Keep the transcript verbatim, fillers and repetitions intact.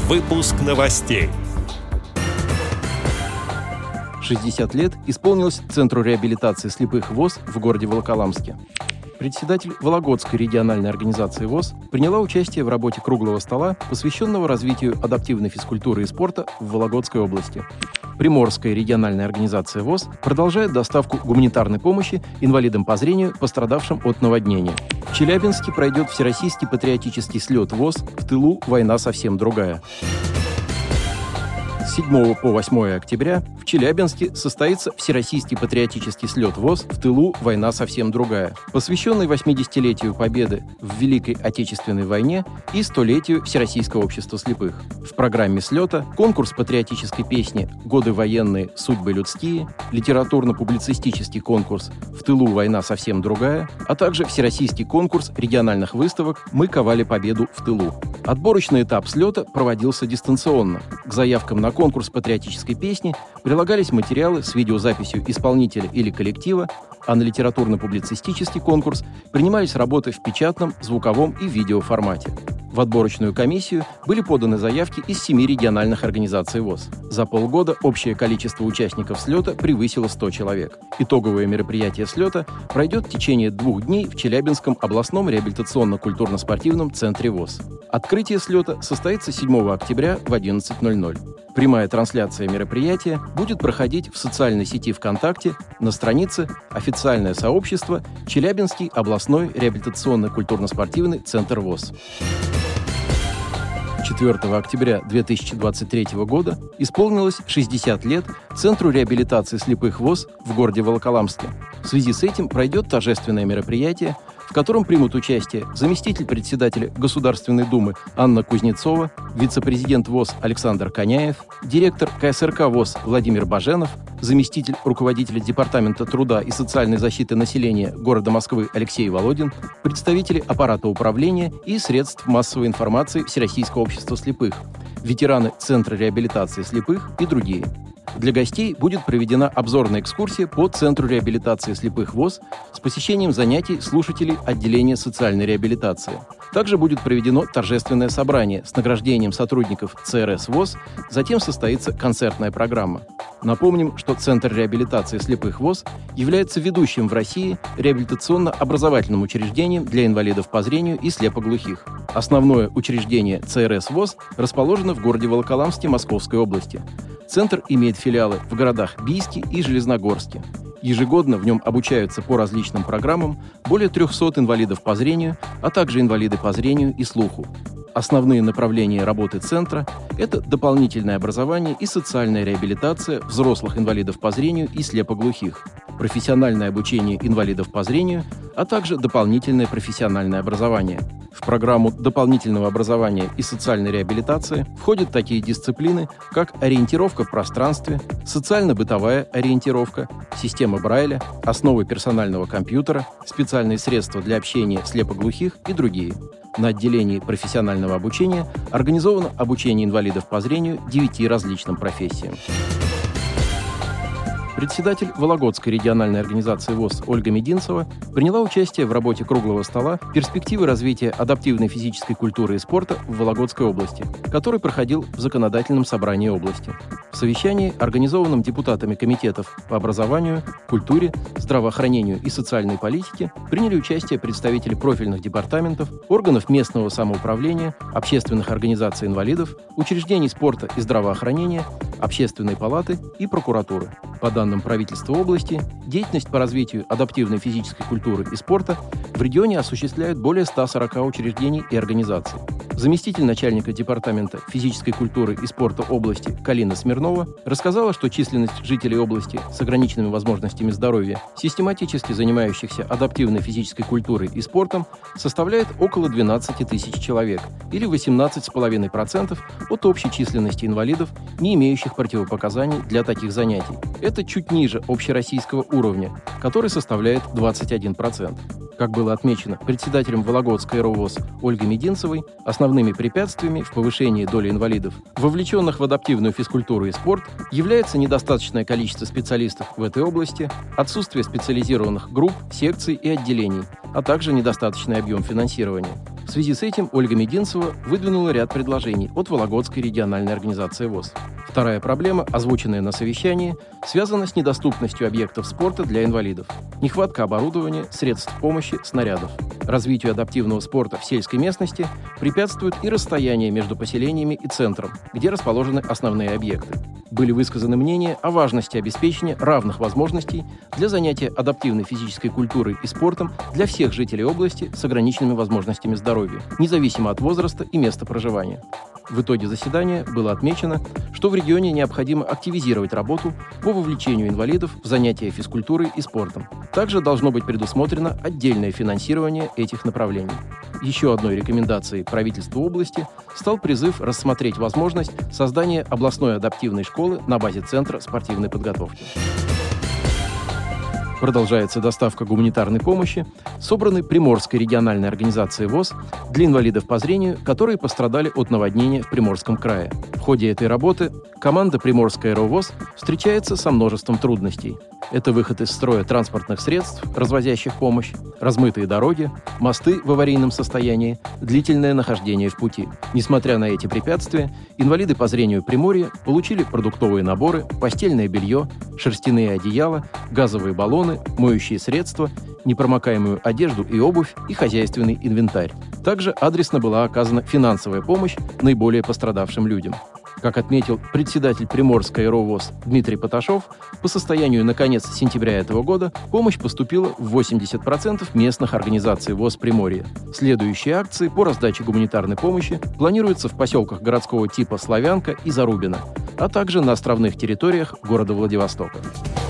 Выпуск новостей. шестьдесят лет исполнилось Центру реабилитации слепых ВОС в городе Волоколамске. Председатель Вологодской региональной организации ВОС приняла участие в работе круглого стола, посвященного развитию адаптивной физкультуры и спорта в Вологодской области. Приморская региональная организация ВОС продолжает доставку гуманитарной помощи инвалидам по зрению, пострадавшим от наводнения. В Челябинске пройдет всероссийский патриотический слет ВОС «В тылу война совсем другая». С седьмого по восьмое октября в Челябинске состоится Всероссийский патриотический слет ВОС «В тылу война совсем другая», посвященный восьмидесятилетию Победы в Великой Отечественной войне и столетию Всероссийского общества слепых. В программе слета конкурс патриотической песни «Годы военные, судьбы людские», литературно-публицистический конкурс «В тылу война совсем другая», а также всероссийский конкурс региональных выставок «Мы ковали победу в тылу». Отборочный этап слета проводился дистанционно. К заявкам на конкурс патриотической песни прилагались материалы с видеозаписью исполнителя или коллектива, а на литературно-публицистический конкурс принимались работы в печатном, звуковом и видеоформате. В отборочную комиссию были поданы заявки из семи региональных организаций ВОС. За полгода общее количество участников слета превысило сто человек. Итоговое мероприятие слета пройдет в течение двух дней в Челябинском областном реабилитационно-культурно-спортивном центре ВОС. Открытие слета состоится седьмого октября в одиннадцать ноль ноль. Прямая трансляция мероприятия будет проходить в социальной сети ВКонтакте на странице «Официальное сообщество Челябинский областной реабилитационно-культурно-спортивный центр ВОС». четвёртого октября две тысячи двадцать третьего года исполнилось шестьдесят лет Центру реабилитации слепых ВОС в городе Волоколамске. В связи с этим пройдет торжественное мероприятие, в котором примут участие заместитель председателя Государственной Думы Анна Кузнецова, вице-президент ВОС Александр Коняев, директор ка эс эр ка ВОС Владимир Баженов, заместитель руководителя Департамента труда и социальной защиты населения города Москвы Алексей Володин, представители аппарата управления и средств массовой информации Всероссийского общества слепых, ветераны Центра реабилитации слепых и другие. Для гостей будет проведена обзорная экскурсия по Центру реабилитации слепых ВОС с посещением занятий слушателей отделения социальной реабилитации. Также будет проведено торжественное собрание с награждением сотрудников цэ эр эс ВОС, затем состоится концертная программа. Напомним, что Центр реабилитации слепых ВОС является ведущим в России реабилитационно-образовательным учреждением для инвалидов по зрению и слепоглухих. Основное учреждение цэ эр эс ВОС расположено в городе Волоколамске Московской области. Центр имеет филиалы в городах Бийске и Железногорске. Ежегодно в нем обучаются по различным программам более трехсот инвалидов по зрению, а также инвалиды по зрению и слуху. Основные направления работы центра – это дополнительное образование и социальная реабилитация взрослых инвалидов по зрению и слепоглухих, профессиональное обучение инвалидов по зрению, а также дополнительное профессиональное образование. В программу дополнительного образования и социальной реабилитации входят такие дисциплины, как ориентировка в пространстве, социально-бытовая ориентировка, система Брайля, основы персонального компьютера, специальные средства для общения слепоглухих и другие. На отделении профессионального обучения организовано обучение инвалидов по зрению девяти различным профессиям. Председатель Вологодской региональной организации ВОС Ольга Мединцева приняла участие в работе круглого стола «Перспективы развития адаптивной физической культуры и спорта в Вологодской области», который проходил в законодательном собрании области. В совещании, организованном депутатами комитетов по образованию, культуре, здравоохранению и социальной политике, приняли участие представители профильных департаментов, органов местного самоуправления, общественных организаций инвалидов, учреждений спорта и здравоохранения, общественной палаты и прокуратуры. По данным правительства области, деятельность по развитию адаптивной физической культуры и спорта в регионе осуществляют более ста сорока учреждений и организаций. Заместитель начальника Департамента физической культуры и спорта области Калина Смирнова рассказала, что численность жителей области с ограниченными возможностями здоровья, систематически занимающихся адаптивной физической культурой и спортом, составляет около двенадцати тысяч человек, или восемнадцать целых пять десятых процента от общей численности инвалидов, не имеющих противопоказаний для таких занятий. Это чуть ниже общероссийского уровня, который составляет двадцать один процент. Как было отмечено председателем Вологодской эр о ВОС Ольгой Мединцевой, основными препятствиями в повышении доли инвалидов, вовлеченных в адаптивную физкультуру и спорт, является недостаточное количество специалистов в этой области, отсутствие специализированных групп, секций и отделений, а также недостаточный объем финансирования. В связи с этим Ольга Мединцева выдвинула ряд предложений от Вологодской региональной организации ВОС. Вторая проблема, озвученная на совещании, связана с недоступностью объектов спорта для инвалидов. Нехватка оборудования, средств помощи, снарядов. Развитию адаптивного спорта в сельской местности препятствует и расстояние между поселениями и центром, где расположены основные объекты. Были высказаны мнения о важности обеспечения равных возможностей для занятия адаптивной физической культурой и спортом для всех жителей области с ограниченными возможностями здоровья, независимо от возраста и места проживания. В итоге заседания было отмечено, что в регионе необходимо активизировать работу по вовлечению инвалидов в занятия физкультурой и спортом. Также должно быть предусмотрено отдельное финансирование этих направлений. Еще одной рекомендацией правительства области стал призыв рассмотреть возможность создания областной адаптивной школы на базе Центра спортивной подготовки. Продолжается доставка гуманитарной помощи, собранной Приморской региональной организацией ВОС для инвалидов по зрению, которые пострадали от наводнения в Приморском крае. В ходе этой работы команда Приморская РОВОС встречается со множеством трудностей. Это выход из строя транспортных средств, развозящих помощь, размытые дороги, мосты в аварийном состоянии, длительное нахождение в пути. Несмотря на эти препятствия, инвалиды по зрению Приморья получили продуктовые наборы, постельное белье, шерстяные одеяла, газовые баллоны, моющие средства, непромокаемую одежду и обувь и хозяйственный инвентарь. Также адресно была оказана финансовая помощь наиболее пострадавшим людям. Как отметил председатель Приморской РОВОС Дмитрий Поташов, по состоянию на конец сентября этого года помощь поступила в восемьдесят процентов местных организаций ВОС Приморья. Следующие акции по раздаче гуманитарной помощи планируются в поселках городского типа Славянка и Зарубино, а также на островных территориях города Владивостока.